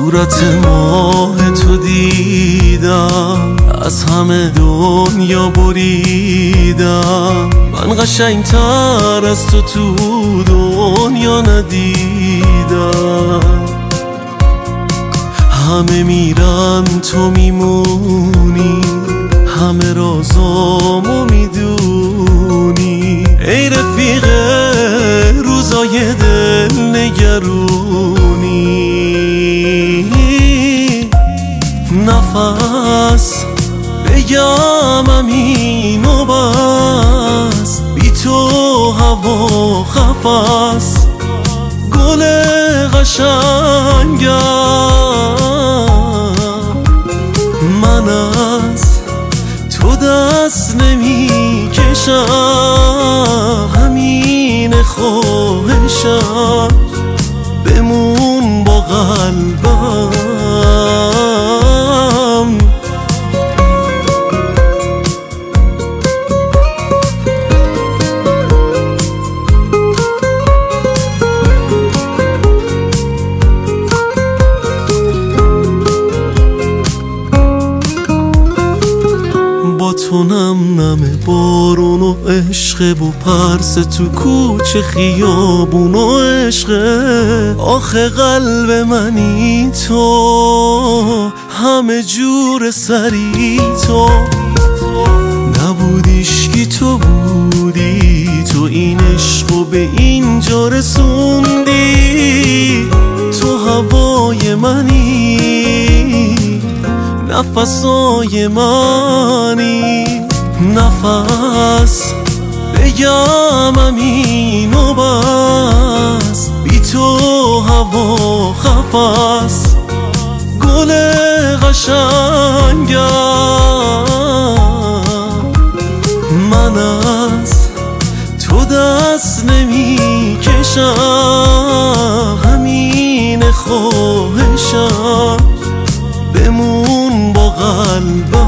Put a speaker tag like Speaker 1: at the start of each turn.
Speaker 1: صورت ماه تو دیدم، از همه دنیا بریدم. من قشنگتر از تو دنیا ندیدم. همه میرن تو میمونی، همه رازامو میدونی. ای رفیق روزای دل نگرونی، نفس بگم همین و بس. بی تو هوا خفس، گل قشنگم. من از تو دست نمی کشم، همین خواهشم، بمون با قلبم. با تو نم نم بارون و عشق و پرس تو کوچه خیابون و عشق. آخه قلب منی تو، همه جور سری تو. نبودیش کی تو بودی، تو این عشقو به اینجا رسوندی. تو هوای منی، نفسای منی. نفس بگم همین و بس. بی تو هوا خفس، گل قشنگم. من از تو دست نمی کشم، همین خواهشم، بمون با قلبم.